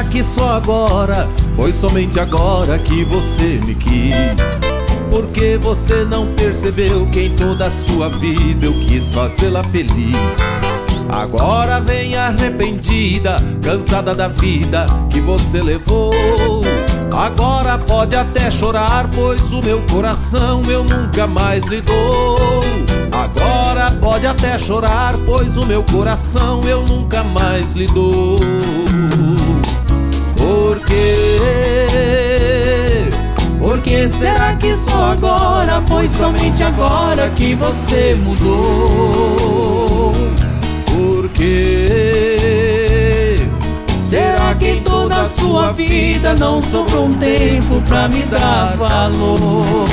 será que só agora, foi somente agora que você me quis? Por que você não percebeu que em toda a sua vida eu quis fazê-la feliz? Agora vem arrependida, cansada da vida que você levou. Agora pode até chorar, pois o meu coração eu nunca mais lhe dou. Agora pode até chorar, pois o meu coração eu nunca mais lhe dou. Por quê? Por que será que só agora, foi somente agora que você mudou? Por quê? Será que em toda a sua vida não sobrou um tempo pra me dar valor?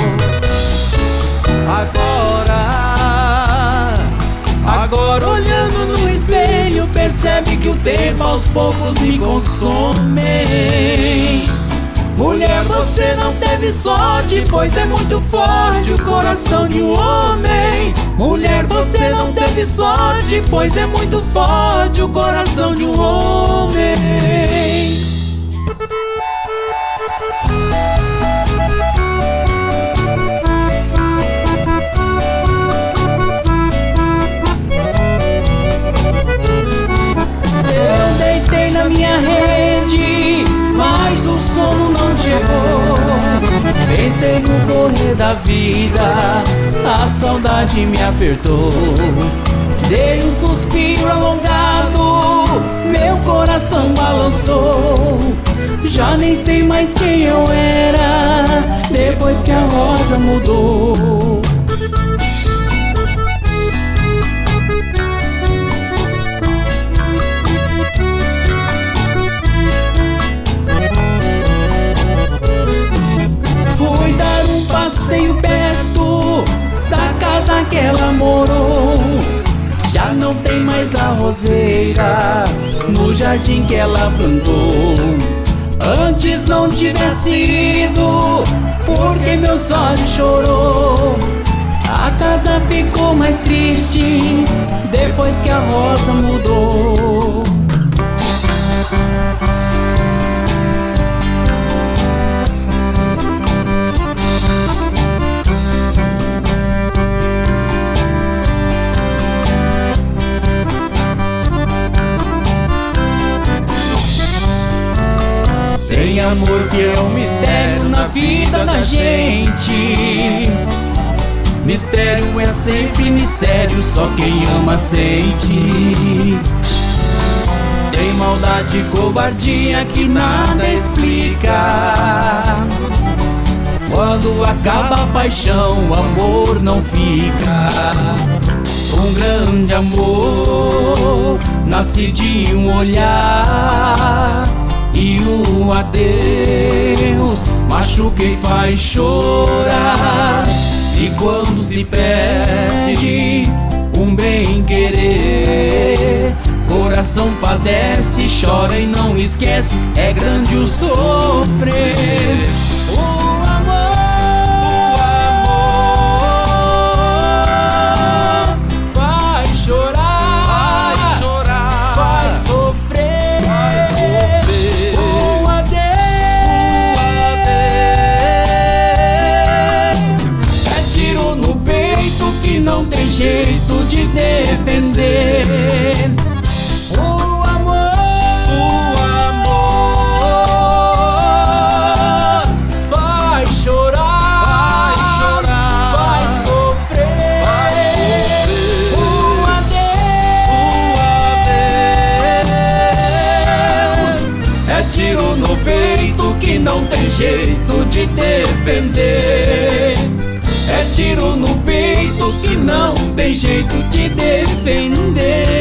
Agora olhando no espelho, percebe que o tempo aos poucos me consome. Mulher, você não teve sorte, pois é muito forte o coração de um homem. Mulher, você não teve sorte, pois é muito forte o coração de um homem. Eu deitei na minha rede, mas o sono não chegou. Pensei no correr da vida, a saudade me apertou. Dei um suspiro alongado, meu coração balançou. Já nem sei mais quem eu era, depois que a rosa mudou. Fui dar um passeio perto da casa que ela morou. Já não tem mais a roseira no jardim que ela plantou. Antes não tivesse ido, porque meus olhos chorou. A casa ficou mais triste depois que a rosa mudou. Tem amor que é um mistério na vida da gente. Mistério é sempre mistério, só quem ama sente. Tem maldade e covardia que nada explica. Quando acaba a paixão, o amor não fica. Um grande amor nasce de um olhar, e o adeus machuca e faz chorar. E quando se perde um bem-querer, coração padece, chora e não esquece, é grande o sofrer. O amor vai chorar, vai sofrer. O adeus é tiro no peito que não tem jeito de defender. O amor vai chorar, vai sofrer. O adeus é tiro no peito que não tem jeito de defender. É tiro no peito que não tem jeito de defender.